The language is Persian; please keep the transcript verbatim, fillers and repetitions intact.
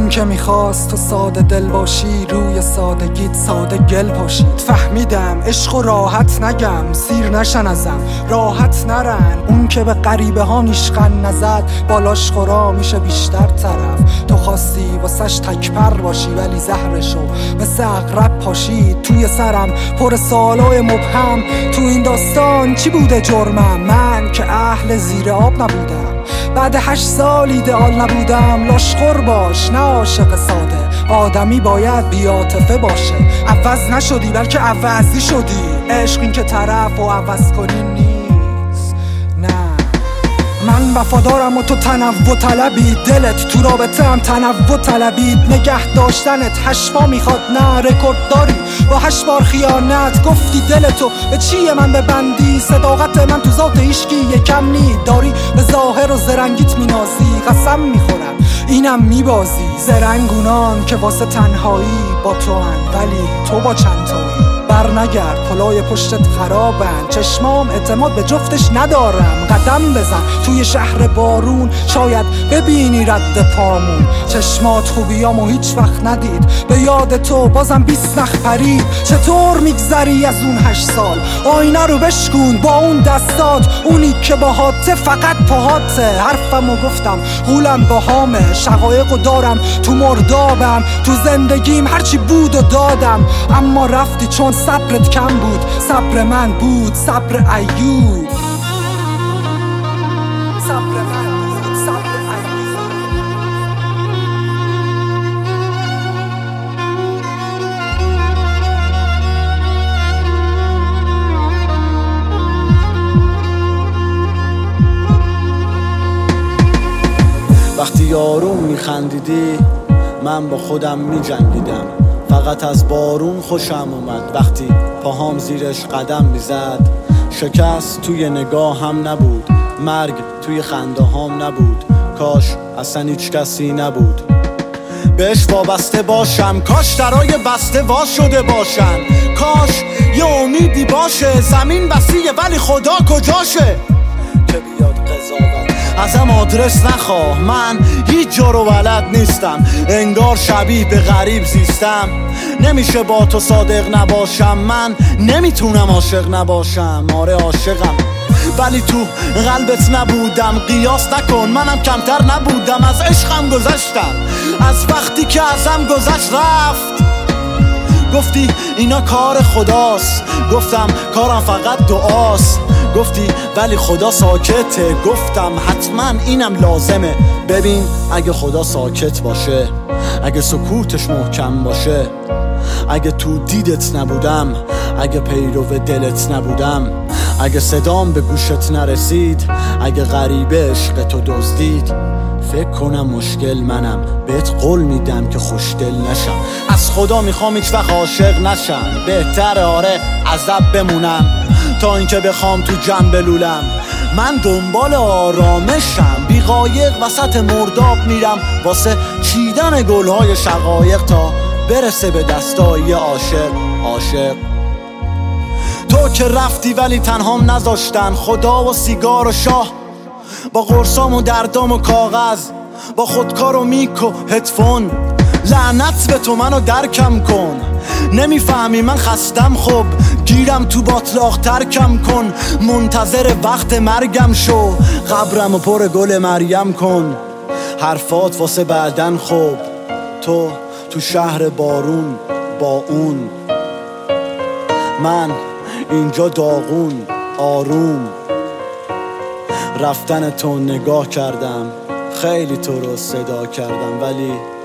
که میخواست تو ساده دل باشی، روی سادگیت ساده گل پاشید. فهمیدم عشق و راحت نگم، سیر نشن ازم راحت نرن. اون که به غریبه ها نیشقن نزد، بالاش خورا میشه بیشتر طرف. تو خواستی واسش تکپر باشی، ولی زهرشو مثل عقرب پاشید. توی سرم پر سوالای مبهم، تو این داستان چی بوده جرمم؟ من که اهل زیر آب نبودم، بعد هشت سال ایدئال نبودم. لاشخور باش نه عاشق ساده، آدمی باید بی‌عاطفه باشه. عوض نشدی بلکه عوضی شدی، عشق این که طرف و عوض کنی نیست. نه من وفادارم و تو تنوع طلبی، دلت تو رابطه هم تنوع طلبید. نگه داشتنت هشت میخواد، نه رکورد داری با هشت بار خیانت. گفتی دلتو به چیه من ببندی، صداقت من تو ذات هیشکی یکم نی. داری به ظاهر و زرنگیت مینازی، قسم میخورم اینم میبازی. زرنگونان که واسه تنهایی با تو هن، ولی تو با چند تایی. بر نگرد پلای پشتت خرابن، چشمام اعتماد به جفتش ندارم. قدم بزن توی شهر بارون، شاید ببینی رد پامون. چشمات خوبیامو هیچ وقت ندید، به یاد تو بازم بیست نخ پرید. چطور میگذری از اون هشت سال؟ آینه رو بشکن با اون دستات، اونی که باهاته فقط پاهاته. حرفمو گفتم غولم باهامه، شقایقو دارم تو مردابم. تو زندگیم هرچی بود و دادم، اما رفتی چون صبرت کم بود. صبر من بود صبر ایوب، صبر من بود صبر ایوب. وقتی آروم میخندیدی من با خودم میجنگیدم. فقط از بارون خوشم اومد وقتی پاهام زیرش قدم میزد. شکست توی نگاه هم نبود، مرگ توی خنده هام نبود. کاش اصلا هیچ کسی نبود بهش وابسته باشم. کاش درای بسته وا شده باشن، کاش یه امیدی باشه. زمین وسیعه ولی خدا کجاشه که بیاد قضاوت ازم آدرس نخواه. من هیچ جا رو بلد نیستم، انگار شبیه به غریب زیستم. نمیشه با تو صادق نباشم، من نمیتونم عاشق نباشم. آره عاشقم ولی تو قلبت نبودم. قیاس نکن منم کمتر نبودم، از عشقم گذشتم. از وقتی که ازم گذشت رفت. گفتی اینا کار خداست، گفتم کارم فقط دعاست. گفتی ولی خدا ساکته، گفتم حتما اینم لازمه. ببین اگه خدا ساکت باشه، اگه سکوتش محکم باشه، اگه تو دیدت نبودم، اگه پیرو دلت نبودم، اگه صدام به گوشت نرسید، اگه غریبه عشق تو دزدید، فکر کنم مشکل منم. بهت قول میدم که خوشدل نشم، از خدا میخوام هیچ وقت عاشق نشم. بهتره آره عذب بمونم تا اینکه بخوام تو جنب بلولم. من دنبال آرامشم، بی قایق وسط مرداب میرم واسه چیدن گلهای شقایق تا برسه به دستای عاشق. عاشق تو که رفتی ولی تنهام نذاشتن، خدا و سیگار و شاه، با قرصام و دردام و کاغذ، با خودکار و میک و هدفون. لعنت به تو منو درکم کن، نمیفهمی من خستم. خب گیرم تو باطلاق ترکم کن، منتظر وقت مرگم شو، قبرم و پر گل مریم کن. حرفات واسه بعدن خوب، تو تو شهر بارون با اون، من اینجا داغون آروم. رفتن تو نگاه کردم، خیلی تو رو صدا کردم، ولی